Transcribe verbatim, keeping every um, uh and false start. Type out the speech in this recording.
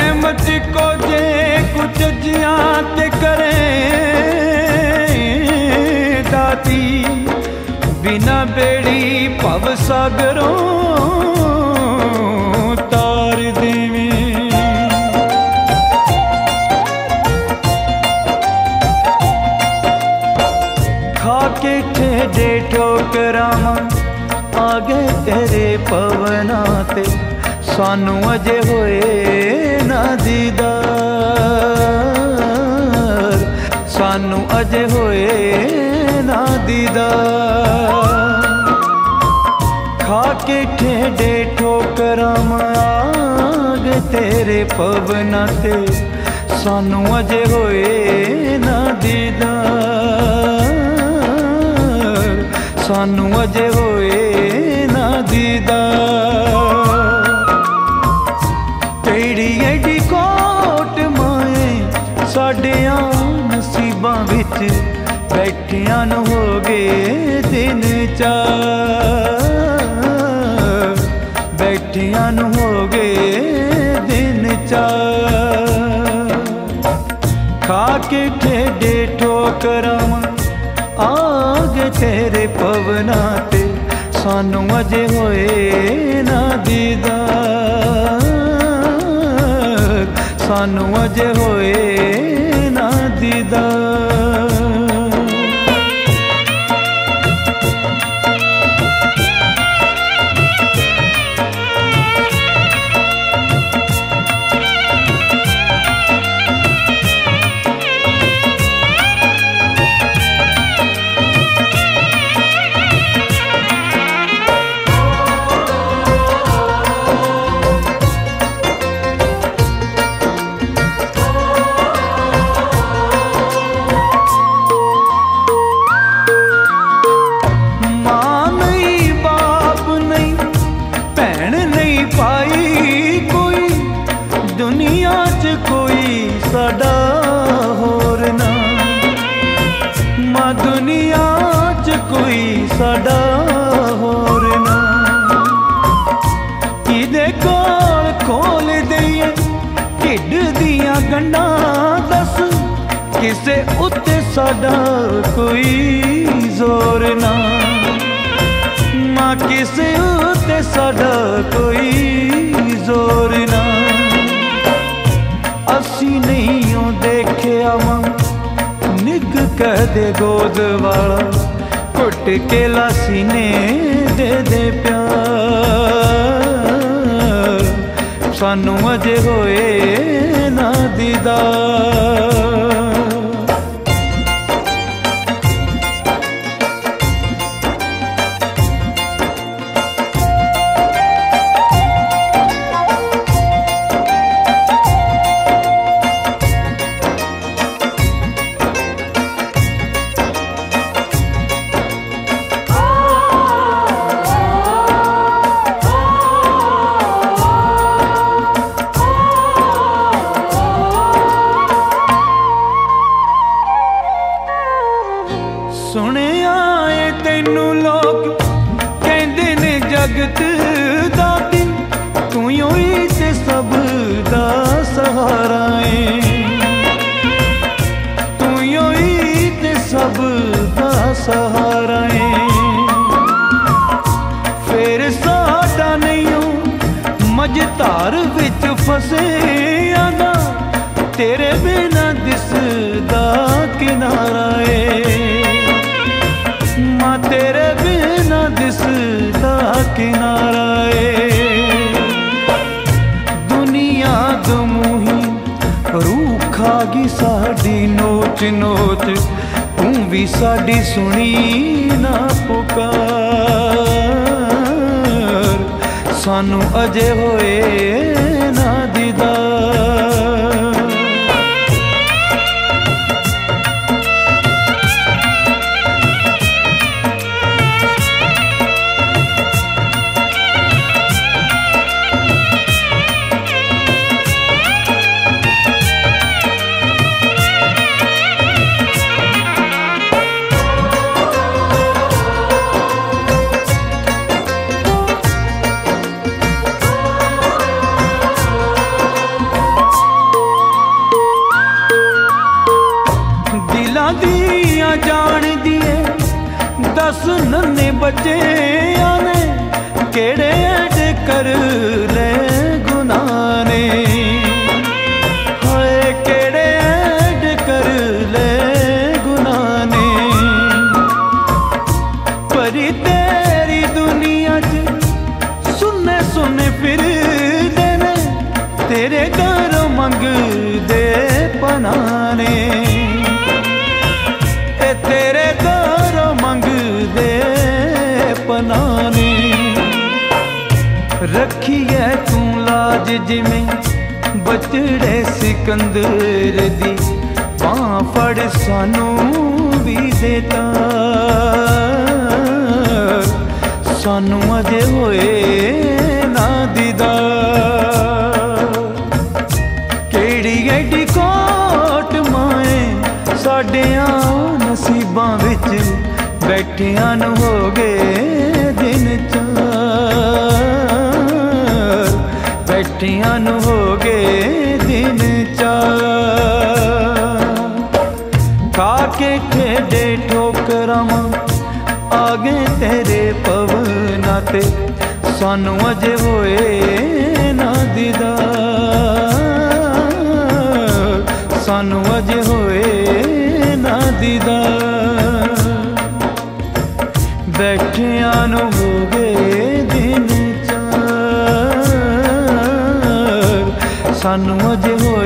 रहमत को जे कुछ जिया ते करे दाती, बिना बेड़ी भव सागरों तार देवे। खाके ठेडे ठोकरां आगे तेरे पवना ते, सानू अजे होए ना दीदार, सानू अजे होए ना दीदार। खाके ठेडे ठोकरां आगे तेरे पवना ते, सानू अजे होए ना दीदार, सानू अजे होए ना दीदार। तेरी एडी कोट माए साडियां नसीबां विच, बैठियां न हो गए दिन चार, बैठियां न हो गए दिन चार। खाके ठेडे ठोकरां आगे तेरे पवना ते, सानू अजे होए ना दीदार, सानू अजे होए ना दीदार। दुनिया च कोई साडा होर ना, किदे कोल खोल दईए ढिड दियां गंढां, दस किसे उत्ते साडा कोई जोर ना, मां किसे उत्ते साडा कोई जोर ना। असी नहीं देखिया मां निग कह दे गोद वाला, घुट के लासीने दे दे प्यार, सानू अजे होए ना दीदार। जगत दा दिन तू ही ते सब दा सहारा है, तू ही ते सब दा सहारा है। फिर साडा नहीं मझधार विच फसे आना, तेरे बिना दिसदा किनारा है, मां तेरे बिना दिसदा किनारा है। दुनिया दमूही रूखागी साडी नोच नोच, तू भी साडी सुनी ना पुकार, सानू अजे होए ना दीदार। बच्चियां ने केड़े ऐड कर ले गुनाह ने, हाय केड़े ऐड कर ले गुनाह ने। परी तेरी दुनिया च सुने सुने फिर देने, तेरे दरों मंगदे पनाने, ए तेरे दरों मंगदे पनाने। रखी है तू लाज जिमें बचड़े सिकंदर दी, बां फड़ सानू भी देता, सानू अजे होए ना दीदार। केड़ी एडी कोट माए साडियां नसीबां विच, बैठियां नू हो गए दिन चार, बैठियां नू हो गए दिन चार। खाके ठेडे ठोकरां आगे तेरे पवना ते, सानू अजे होए ना दीदार, सानू अजे होए ना दीदार। बैठियां नू हो गए दिन चार, सानू अजे होए